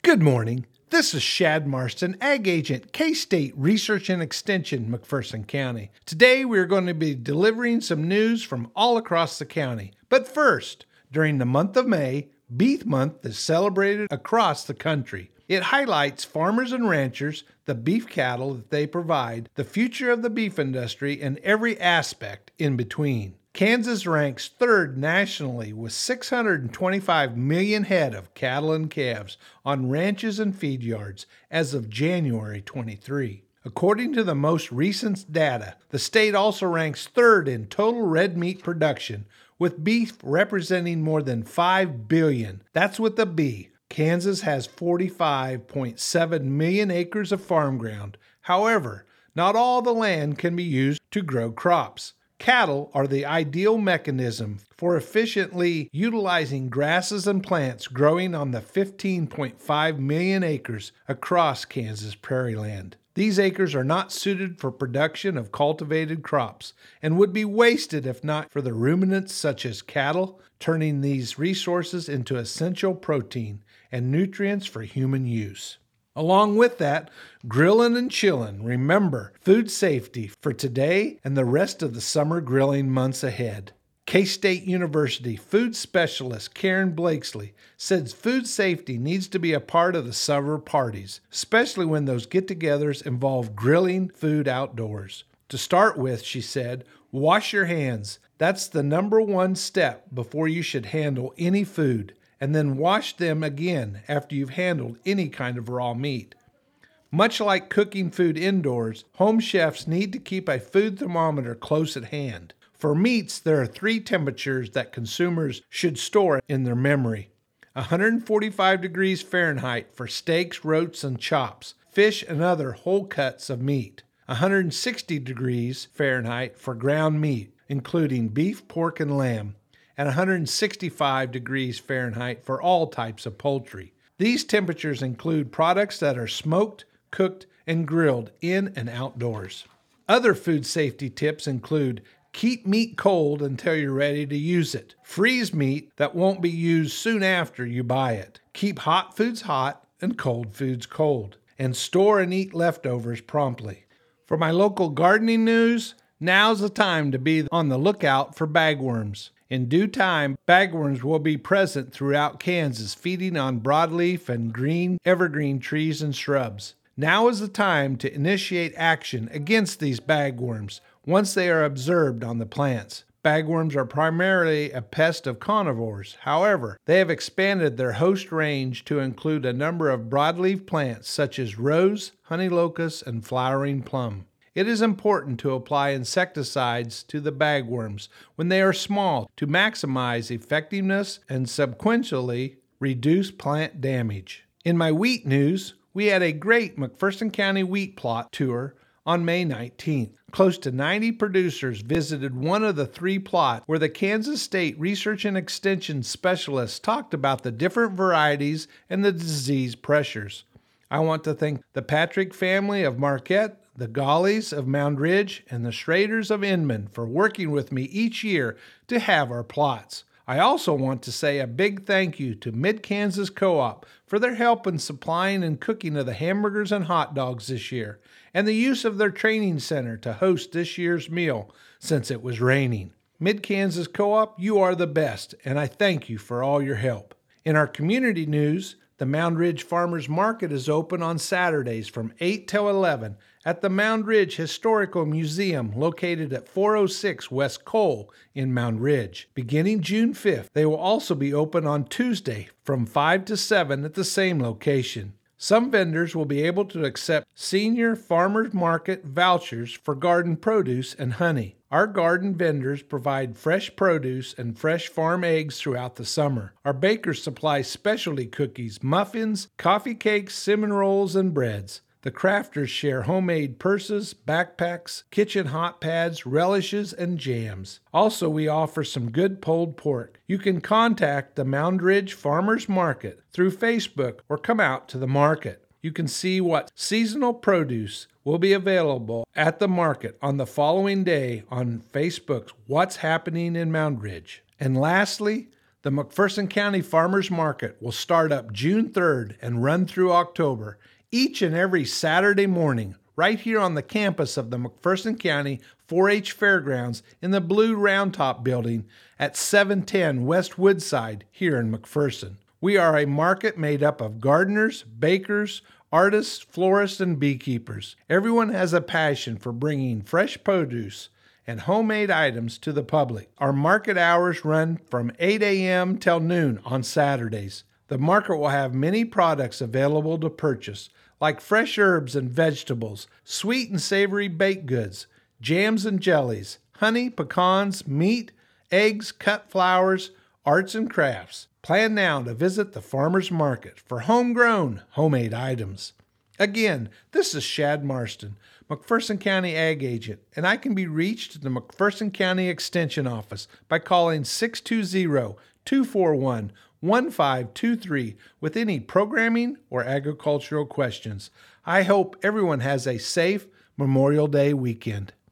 Good morning. This is Shad Marston, Ag Agent, K-State Research and Extension, McPherson County. Today we're going to be delivering some news from all across the county. But first, during the month of May, Beef Month is celebrated across the country. It highlights farmers and ranchers, the beef cattle that they provide, the future of the beef industry, and every aspect in between. Kansas ranks third nationally with 625 million head of cattle and calves on ranches and feed yards as of January 23. According to the most recent data, the state also ranks third in total red meat production, with beef representing more than 5 billion. That's with a B. Kansas has 45.7 million acres of farm ground. However, not all the land can be used to grow crops. Cattle are the ideal mechanism for efficiently utilizing grasses and plants growing on the 15.5 million acres across Kansas prairie land. These acres are not suited for production of cultivated crops and would be wasted if not for the ruminants such as cattle, turning these resources into essential protein and nutrients for human use. Along with that, grillin' and chillin'. Remember, food safety for today and the rest of the summer grilling months ahead. K-State University food specialist Karen Blakesley says food safety needs to be a part of the summer parties, especially when those get-togethers involve grilling food outdoors. To start with, she said, wash your hands. That's the number one step before you should handle any food. And then wash them again after you've handled any kind of raw meat. Much like cooking food indoors, home chefs need to keep a food thermometer close at hand. For meats, there are 3 temperatures that consumers should store in their memory. 145 degrees Fahrenheit for steaks, roasts, and chops, fish, and other whole cuts of meat. 160 degrees Fahrenheit for ground meat, including beef, pork, and lamb. And 165 degrees Fahrenheit for all types of poultry. These temperatures include products that are smoked, cooked, and grilled in and outdoors. Other food safety tips include keep meat cold until you're ready to use it. Freeze meat that won't be used soon after you buy it. Keep hot foods hot and cold foods cold. And store and eat leftovers promptly. For my local gardening news, now's the time to be on the lookout for bagworms. In due time, bagworms will be present throughout Kansas, feeding on broadleaf and green evergreen trees and shrubs. Now is the time to initiate action against these bagworms once they are observed on the plants. Bagworms are primarily a pest of carnivores. However, they have expanded their host range to include a number of broadleaf plants such as rose, honey locust, and flowering plum. It is important to apply insecticides to the bagworms when they are small to maximize effectiveness and subsequently reduce plant damage. In my wheat news, we had a great McPherson County wheat plot tour on May 19th. Close to 90 producers visited one of the 3 plots where the Kansas State Research and Extension specialists talked about the different varieties and the disease pressures. I want to thank the Patrick family of Marquette, the Gollies of Mound Ridge, and the Schraders of Inman for working with me each year to have our plots. I also want to say a big thank you to Mid-Kansas Co-op for their help in supplying and cooking of the hamburgers and hot dogs this year, and the use of their training center to host this year's meal since it was raining. Mid-Kansas Co-op, you are the best, and I thank you for all your help. In our community news, the Mound Ridge Farmers Market is open on Saturdays from 8 till 11 at the Mound Ridge Historical Museum located at 406 West Cole in Mound Ridge. Beginning June 5th, they will also be open on Tuesday from 5 to 7 at the same location. Some vendors will be able to accept senior farmers market vouchers for garden produce and honey. Our garden vendors provide fresh produce and fresh farm eggs throughout the summer. Our bakers supply specialty cookies, muffins, coffee cakes, cinnamon rolls, and breads. The crafters share homemade purses, backpacks, kitchen hot pads, relishes, and jams. Also, we offer some good pulled pork. You can contact the Mound Ridge Farmers Market through Facebook or come out to the market. You can see what seasonal produce will be available at the market on the following day on Facebook's What's Happening in Mound Ridge. And lastly, The McPherson County Farmers Market will start up June 3rd and run through October, each and every Saturday morning, right here on the campus of the McPherson County 4-H Fairgrounds in the Blue Round Top Building at 710 West Woodside here in McPherson. We are a market made up of gardeners, bakers, artists, florists, and beekeepers. Everyone has a passion for bringing fresh produce and homemade items to the public. Our market hours run from 8 a.m. till noon on Saturdays. The market will have many products available to purchase, like fresh herbs and vegetables, sweet and savory baked goods, jams and jellies, honey, pecans, meat, eggs, cut flowers, arts and crafts. Plan now to visit the farmers market for homegrown, homemade items. Again, this is Shad Marston, McPherson County Ag Agent, and I can be reached at the McPherson County Extension Office by calling 620-241-1523 with any programming or agricultural questions. I hope everyone has a safe Memorial Day weekend.